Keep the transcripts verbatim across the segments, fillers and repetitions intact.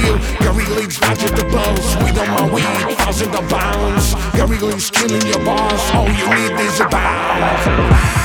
real. Gary Lee's vegetables. Weed on my weed, thousand of pounds. Gary Lee's killing your boss. All you need is a bounce.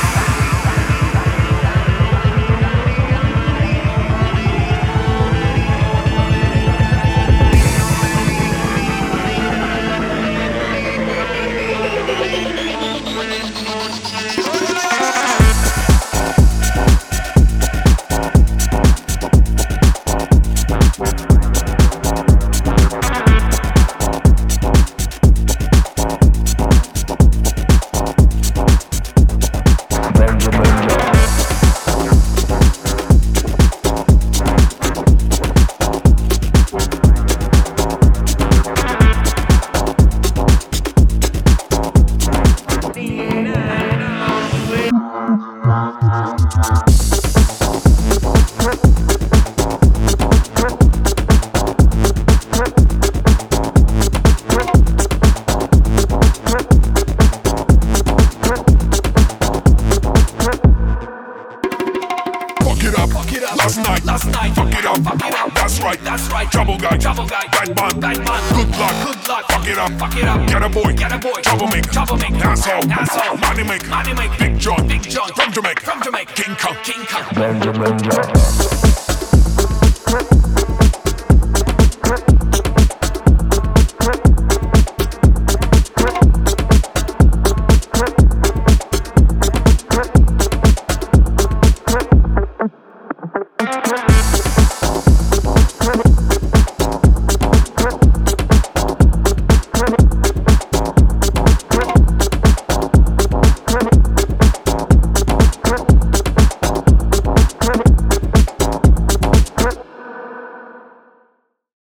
Last night, last night, fuck it up, fuck it up. That's right, that's right. Trouble guy, trouble guy. Bad man, bad man. Good luck, good luck. Fuck it up, fuck it up. Get a boy, get a boy. Troublemaker, troublemaker. Asshole, asshole. Money make, money make. Big John, big John. From Jamaica, from Jamaica. King Kong, King Kong. Benjamin John.